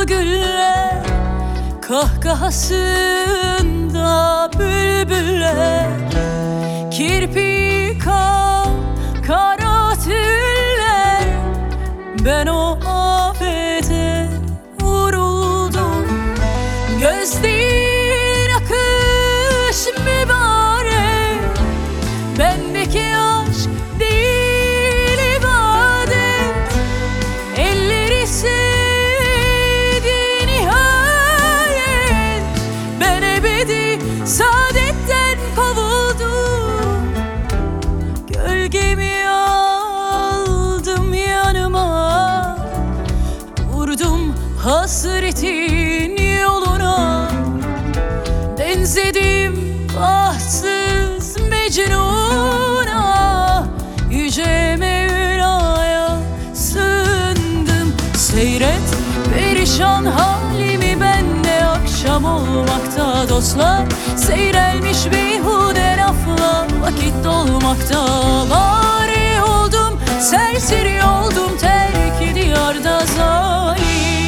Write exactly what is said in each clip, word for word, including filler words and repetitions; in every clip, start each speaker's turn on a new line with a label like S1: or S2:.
S1: güller, kahkahasında bülbüller, kirpi kal, kara tüller. Ben o afete vuruldum. Gözlerin akış mübarek, bendeki aşk değil ibadet. Elleri sevdi nihayet, ben ebedi saadetten kovuldum. Gölgemi aldım yanıma, vurdum hasretin yoluna. Benzedim bahtsız Mecnun'a, yüce Mevla'ya sığındım. Seyret perişan halimi, bende akşam olmakta dostlar. Seyrelmiş beyhude lafla vakit dolmakta. Bari oldum, serseri oldum, terk diyarda zalim.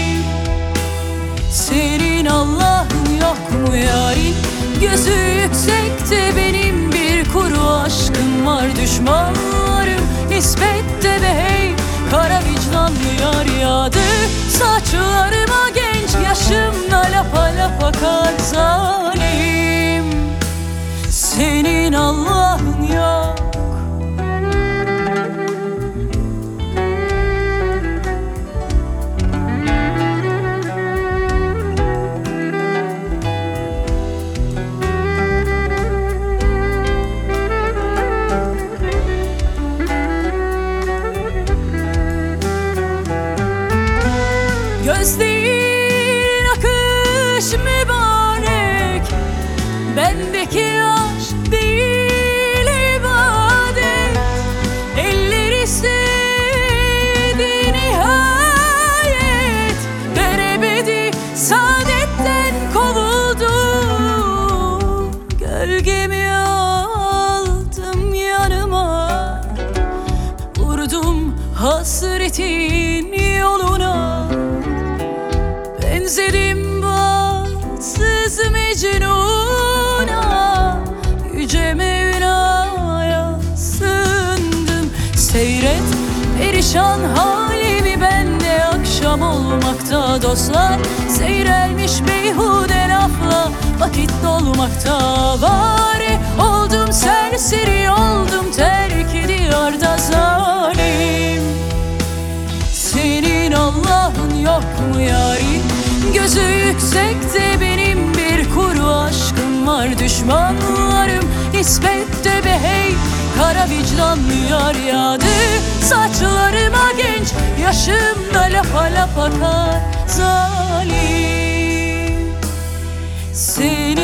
S1: Senin Allah'ın yok mu yarim? Gözü yüksekte benim bir kuru aşkım var. Düşmanlarım nispette be hey, kara vicdanlı yar yağdı saçlarıma genç yaşımda, lapa lapa kar zalim. Senin Allah'ın yok. Gözlerin akış mübarek, bendeki aşk değil ibadet. Elleri sevdi nihayet, ben ebedi saadetten kovuldum. Gölgemi aldım yanıma, vurdum hasretin yoluna. Benzedim bahtsız Mecnun'a, yüce Mevla'ya sığındım. Seyret perişan halimi, bende akşam olmakta dostlar. Seyrelmiş beyhude lafla vakit dolmakta. Bari oldum, serseri oldum, terk diyarda zalim. Senin Allah'ın yok mu yarim? Gözü yüksekte benim bir kuru aşkım var. Düşmanlarım nispette be hey, kara vicdanlı yar yağdı saçlarıma genç yaşımda, lapa lapa kar zalim. Seni